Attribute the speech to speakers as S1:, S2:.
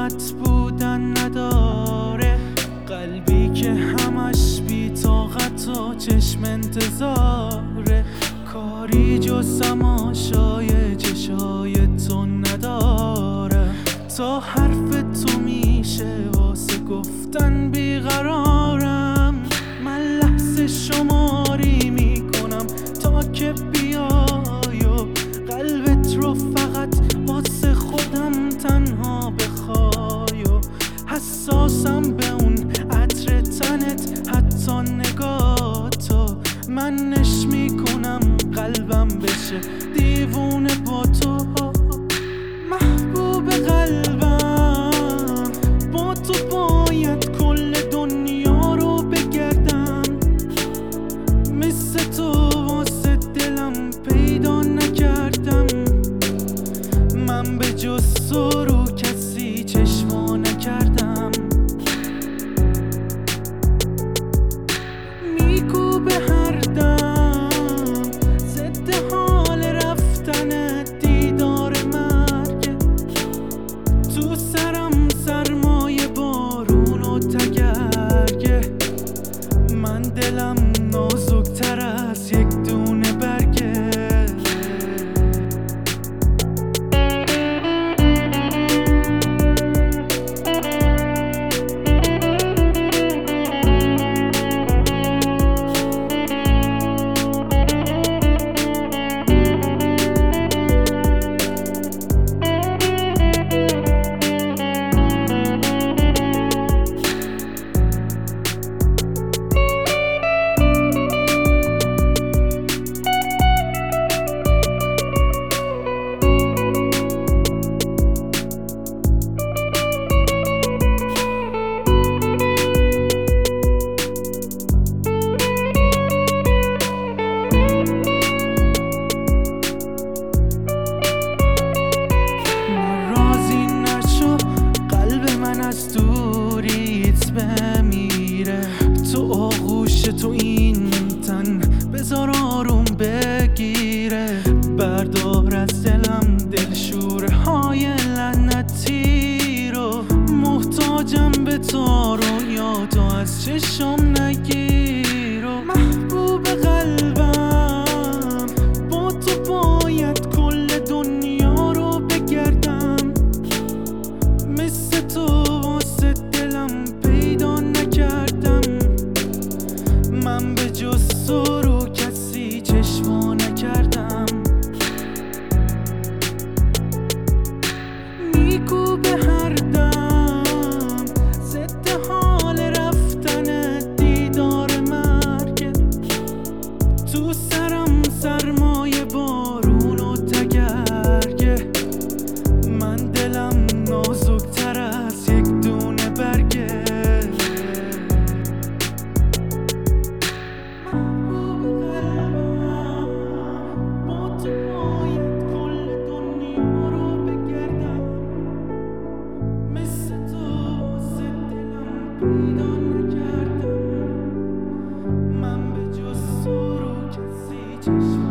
S1: راحت بودن نداره، قلبی که همش بی طاقت و چشم انتظاره، کاری جز تماشای چشای تو نداره. تا حرف تو میشه واسه گفتن بیقرارم، من لحظه شماری میکنم تا که بیای و قلبت رو فقط واسه خودم تنها بخوای و حساسم به اون عطر تنت، حتی نگاه تو منش میکنم قلبم بشه دیوونه با تو. محبوب قلبم با تو باید کل دنیا رو بگردم، مثل تو واسه دلم پیدا نکردم، من به جز تو رو کسی چشم نکردم. میکوبه هر دم ضد حال رفتن دیدار مرگ، تو سرم سرمایه بارون و تگرگه، من دلم نازکتر از یک دونه برگه. از دوریت بمیره، تو آغوش تو این تن بذار آروم بگیره، بردار از دلم دلشوره های لعنتی رو، محتاجم به تو رو یادو از چشم نگیر. و محبوب قلبم با تو باید کل دنیا رو بگردم، مثل تو واسه دلم پیدا نکردم، من به جز تو رو کسی چشم نکردم. میکوبه هر دم ضد حال رفتن دیدار مرگ، تو سرم سرمایه بارون و تگرگه، من دلم نازکتر از یک دونه برگه. محبوب قلبم با تو باید کل دنیا رو بگردم، مثل تو واسه دلم پیدا نکردم، من به جز تو رو کسی چشم